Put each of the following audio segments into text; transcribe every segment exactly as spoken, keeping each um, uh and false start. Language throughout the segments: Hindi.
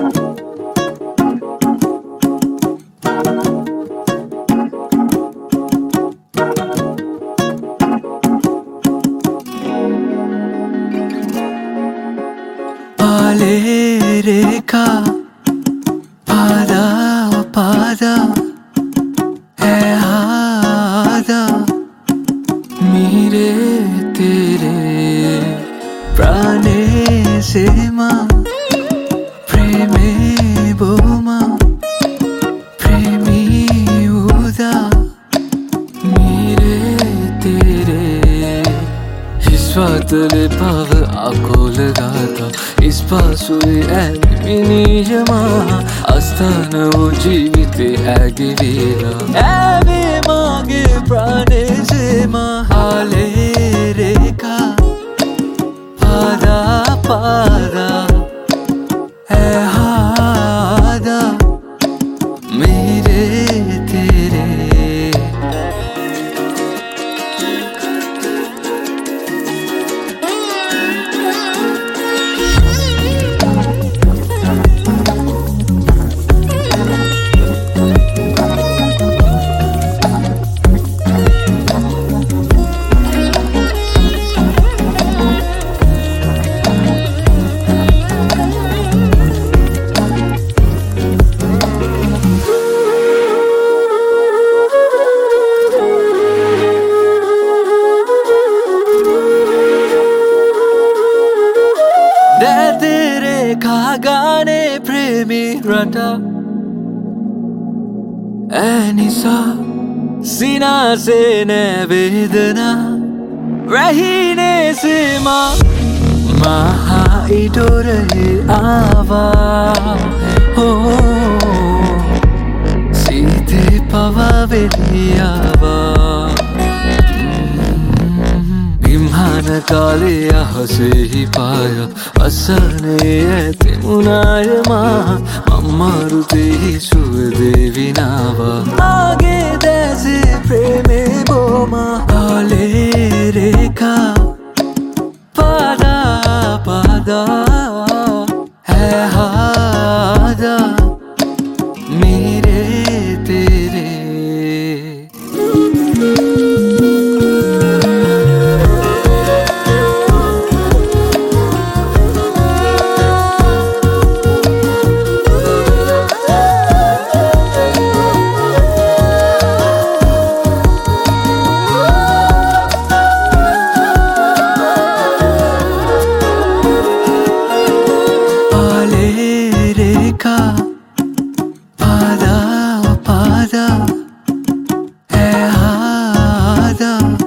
పాలే రేఖ పాద పాద है आदा मेरे तेरे प्राणे से माँ प्रेमे बोमा प्रेमी उदा मेरे तेरे स्वातले पाव आको लगाता इस पासुरे ऐनियमा आस्थान वो जीविते ऐगे वेला ऐवे मागे प्राणे से महाले रेखा पादा पादा है हादा मेरे तेरे तेरे खागाने प्रेमी रटा ऐनिसा सीना से नवेदना रहीने से माँ महा इडो रहे आवा हो सीधे पवा बेलियावा विमान काले हसे ही पाया असने ऐते मुनाय माँ अम्मारुते ही सुदेवी नावा आगे देसे प्रेमे बोमा काले रेखा पादा पादा है हादा मेरे तेरे रेखा पादा पादा है आदा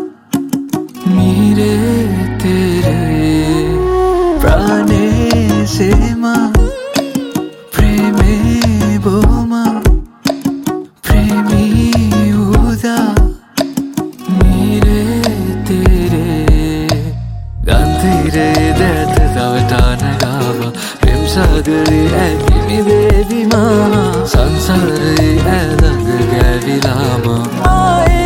मेरे तेरे प्राणे से माँ प्रेमे बोमा प्रेमी उदा मेरे तेरे गंधीरे दैत दवटान गावा सागरे ऐनी देवी माँ संसारे ऐलंग गैवी लामा